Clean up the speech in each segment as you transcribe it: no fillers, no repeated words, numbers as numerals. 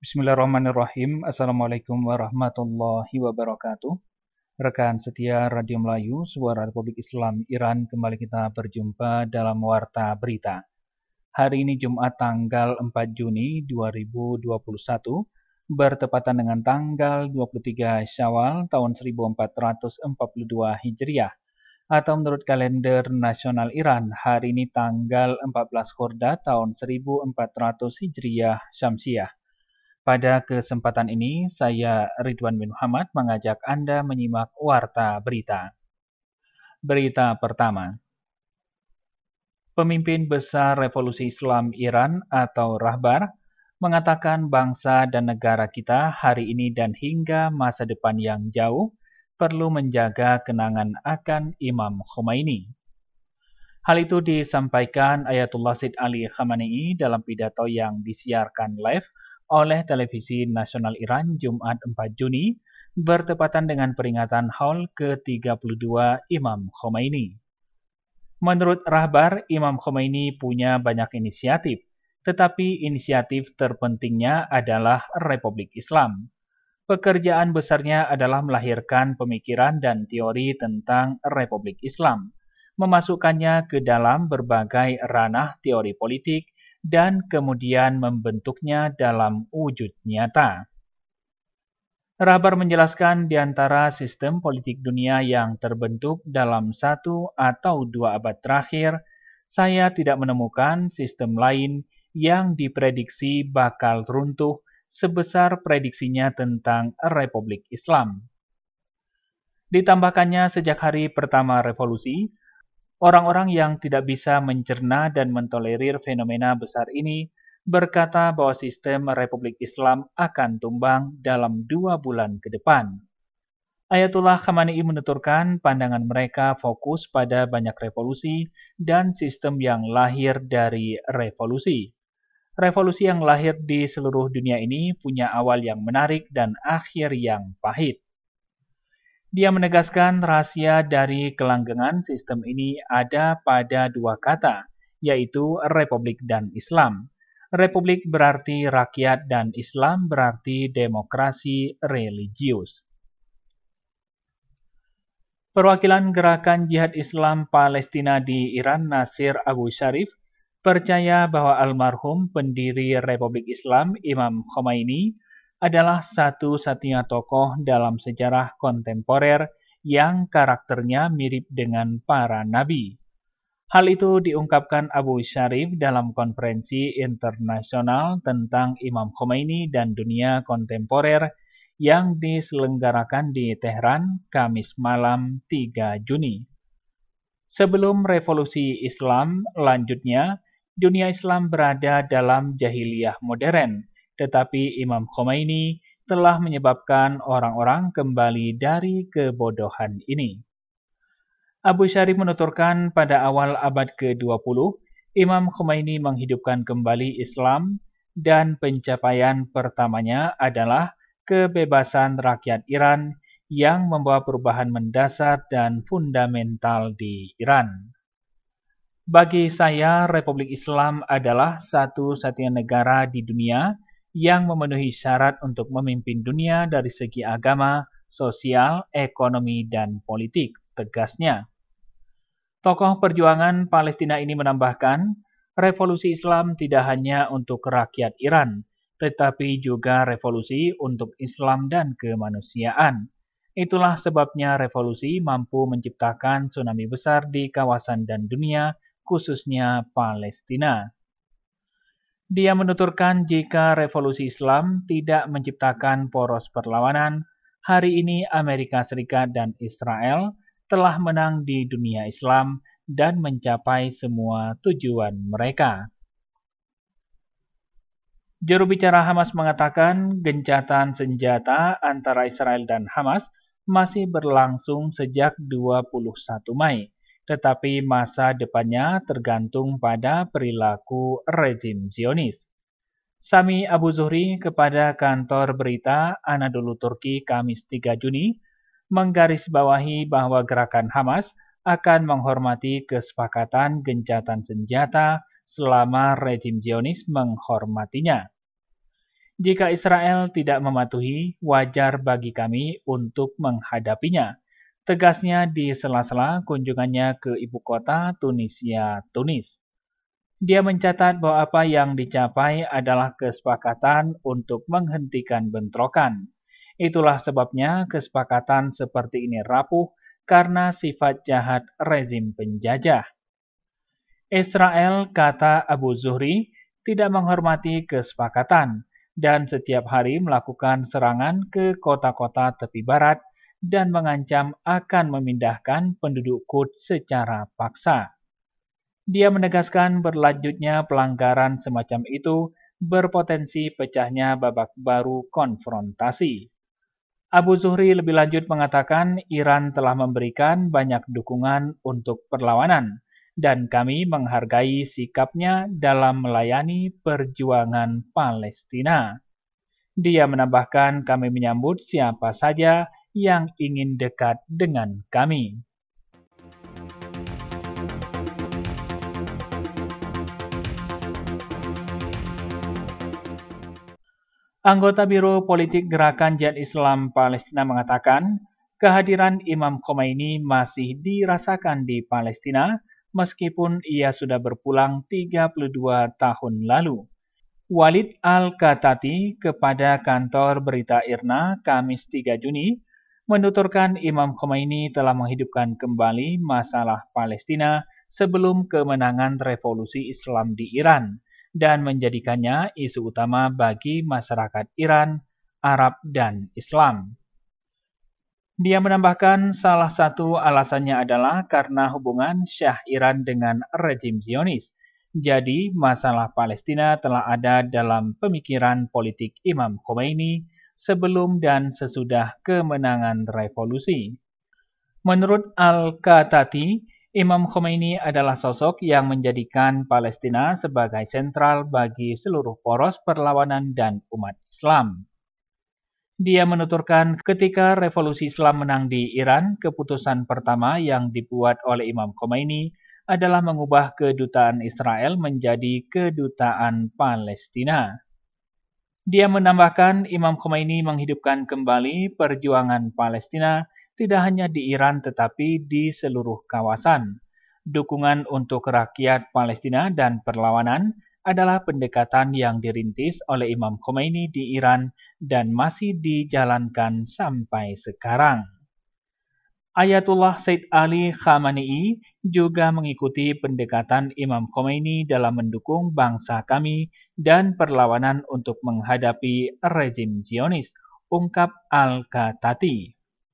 Bismillahirrahmanirrahim. Assalamualaikum warahmatullahi wabarakatuh. Rekan setia Radio Melayu, Suara Republik Islam Iran, kembali kita berjumpa dalam Warta Berita. Hari ini Jumat tanggal 4 Juni 2021, bertepatan dengan tanggal 23 Syawal tahun 1442 Hijriah, atau menurut kalender nasional Iran, hari ini tanggal 14 Khordad tahun 1400 Hijriah Syamsiah. Pada kesempatan ini, saya Ridwan bin Muhammad mengajak Anda menyimak Warta Berita. Berita pertama. Pemimpin besar Revolusi Islam Iran atau Rahbar mengatakan bangsa dan negara kita hari ini dan hingga masa depan yang jauh perlu menjaga kenangan akan Imam Khomeini. Hal itu disampaikan Ayatullah Sayyid Ali Khamenei dalam pidato yang disiarkan live oleh Televisi Nasional Iran Jumat 4 Juni bertepatan dengan peringatan Haul ke-32 Imam Khomeini. Menurut Rahbar, Imam Khomeini punya banyak inisiatif, tetapi inisiatif terpentingnya adalah Republik Islam. Pekerjaan besarnya adalah melahirkan pemikiran dan teori tentang Republik Islam, memasukkannya ke dalam berbagai ranah teori politik, dan kemudian membentuknya dalam wujud nyata. Rahbar menjelaskan di antara sistem politik dunia yang terbentuk dalam 1 atau 2 abad terakhir, saya tidak menemukan sistem lain yang diprediksi bakal runtuh sebesar prediksinya tentang Republik Islam. Ditambahkannya sejak hari pertama revolusi, orang-orang yang tidak bisa mencerna dan mentolerir fenomena besar ini berkata bahwa sistem Republik Islam akan tumbang dalam 2 bulan ke depan. Ayatullah Khamenei menuturkan pandangan mereka fokus pada banyak revolusi dan sistem yang lahir dari revolusi. Revolusi yang lahir di seluruh dunia ini punya awal yang menarik dan akhir yang pahit. Dia menegaskan rahasia dari kelanggengan sistem ini ada pada 2 kata, yaitu Republik dan Islam. Republik berarti rakyat dan Islam berarti demokrasi religius. Perwakilan Gerakan Jihad Islam Palestina di Iran, Nasir Abu Sharif, percaya bahwa almarhum pendiri Republik Islam Imam Khomeini adalah satu-satunya tokoh dalam sejarah kontemporer yang karakternya mirip dengan para nabi. Hal itu diungkapkan Abu Sharif dalam konferensi internasional tentang Imam Khomeini dan dunia kontemporer yang diselenggarakan di Teheran, Kamis malam 3 Juni. Sebelum revolusi Islam, lanjutnya, dunia Islam berada dalam jahiliyah modern, tetapi Imam Khomeini telah menyebabkan orang-orang kembali dari kebodohan ini. Abu Sharif menuturkan pada awal abad ke-20, Imam Khomeini menghidupkan kembali Islam dan pencapaian pertamanya adalah kebebasan rakyat Iran yang membawa perubahan mendasar dan fundamental di Iran. Bagi saya, Republik Islam adalah satu-satunya negara di dunia yang memenuhi syarat untuk memimpin dunia dari segi agama, sosial, ekonomi, dan politik, tegasnya. Tokoh perjuangan Palestina ini menambahkan, revolusi Islam tidak hanya untuk rakyat Iran, tetapi juga revolusi untuk Islam dan kemanusiaan. Itulah sebabnya revolusi mampu menciptakan tsunami besar di kawasan dan dunia, khususnya Palestina. Dia menuturkan jika revolusi Islam tidak menciptakan poros perlawanan, hari ini Amerika Serikat dan Israel telah menang di dunia Islam dan mencapai semua tujuan mereka. Juru bicara Hamas mengatakan gencatan senjata antara Israel dan Hamas masih berlangsung sejak 21 Mei, tetapi masa depannya tergantung pada perilaku rezim Zionis. Sami Abu Zuhri kepada kantor berita Anadolu Turki Kamis 3 Juni menggarisbawahi bahwa gerakan Hamas akan menghormati kesepakatan gencatan senjata selama rezim Zionis menghormatinya. Jika Israel tidak mematuhi, wajar bagi kami untuk menghadapinya. Tegasnya di sela-sela kunjungannya ke ibu kota Tunisia, Tunis. Dia mencatat bahwa apa yang dicapai adalah kesepakatan untuk menghentikan bentrokan. Itulah sebabnya kesepakatan seperti ini rapuh karena sifat jahat rezim penjajah. Israel, kata Abu Zuhri, tidak menghormati kesepakatan dan setiap hari melakukan serangan ke kota-kota tepi barat dan mengancam akan memindahkan penduduk Quds secara paksa. Dia menegaskan berlanjutnya pelanggaran semacam itu berpotensi pecahnya babak baru konfrontasi. Abu Zuhri lebih lanjut mengatakan Iran telah memberikan banyak dukungan untuk perlawanan, dan kami menghargai sikapnya dalam melayani perjuangan Palestina. Dia menambahkan kami menyambut siapa saja yang ingin dekat dengan kami. Anggota Biro Politik Gerakan Jihad Islam Palestina mengatakan, kehadiran Imam Khomeini masih dirasakan di Palestina meskipun ia sudah berpulang 32 tahun lalu. Walid Al-Katati kepada kantor berita IRNA Kamis 3 Juni menuturkan Imam Khomeini telah menghidupkan kembali masalah Palestina sebelum kemenangan revolusi Islam di Iran dan menjadikannya isu utama bagi masyarakat Iran, Arab, dan Islam. Dia menambahkan salah satu alasannya adalah karena hubungan Syah Iran dengan rejim Zionis. Jadi, masalah Palestina telah ada dalam pemikiran politik Imam Khomeini sebelum dan sesudah kemenangan revolusi. Menurut Al-Katati, Imam Khomeini adalah sosok yang menjadikan Palestina sebagai sentral bagi seluruh poros perlawanan dan umat Islam. Dia menuturkan ketika revolusi Islam menang di Iran, keputusan pertama yang dibuat oleh Imam Khomeini adalah mengubah kedutaan Israel menjadi kedutaan Palestina. Dia menambahkan Imam Khomeini menghidupkan kembali perjuangan Palestina tidak hanya di Iran tetapi di seluruh kawasan. Dukungan untuk rakyat Palestina dan perlawanan adalah pendekatan yang dirintis oleh Imam Khomeini di Iran dan masih dijalankan sampai sekarang. Ayatullah Said Ali Khamenei juga mengikuti pendekatan Imam Khomeini dalam mendukung bangsa kami dan perlawanan untuk menghadapi rejim Zionis, ungkap Al-Katati.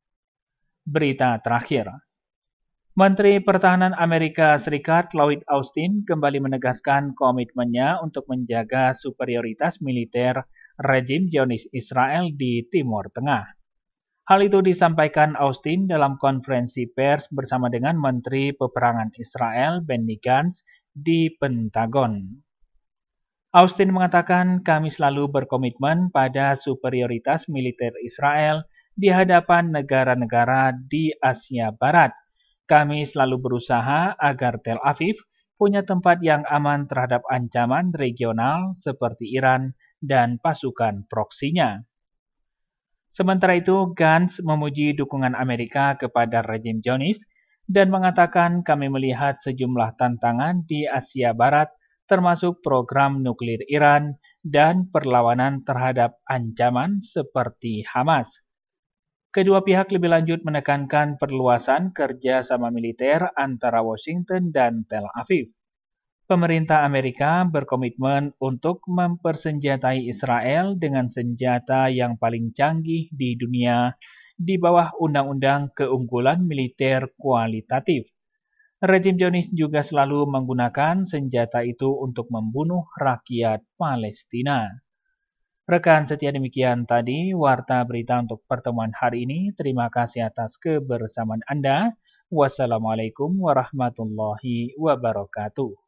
Berita terakhir. Menteri Pertahanan Amerika Serikat Lloyd Austin kembali menegaskan komitmennya untuk menjaga superioritas militer rejim Zionis Israel di Timur Tengah. Hal itu disampaikan Austin dalam konferensi pers bersama dengan Menteri Peperangan Israel Benny Gantz di Pentagon. Austin mengatakan kami selalu berkomitmen pada superioritas militer Israel di hadapan negara-negara di Asia Barat. Kami selalu berusaha agar Tel Aviv punya tempat yang aman terhadap ancaman regional seperti Iran dan pasukan proksinya. Sementara itu, Gantz memuji dukungan Amerika kepada rejim Zionis dan mengatakan kami melihat sejumlah tantangan di Asia Barat termasuk program nuklir Iran dan perlawanan terhadap ancaman seperti Hamas. Kedua pihak lebih lanjut menekankan perluasan kerja sama militer antara Washington dan Tel Aviv. Pemerintah Amerika berkomitmen untuk mempersenjatai Israel dengan senjata yang paling canggih di dunia di bawah Undang-Undang Keunggulan Militer Kualitatif. Rejim Zionis juga selalu menggunakan senjata itu untuk membunuh rakyat Palestina. Rekan setia, demikian tadi warta berita untuk pertemuan hari ini. Terima kasih atas kebersamaan Anda. Wassalamualaikum warahmatullahi wabarakatuh.